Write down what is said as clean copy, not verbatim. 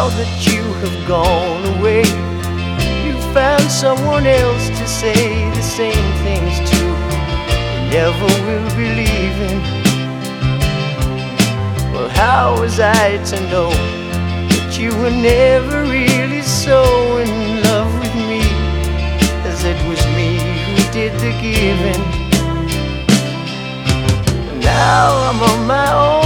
now that you have gone away, you found someone else to say the same things to. You never will be leaving. Well, how was I to know that you were never really so in love with me, as it was me who did the giving? Now I'm on my own,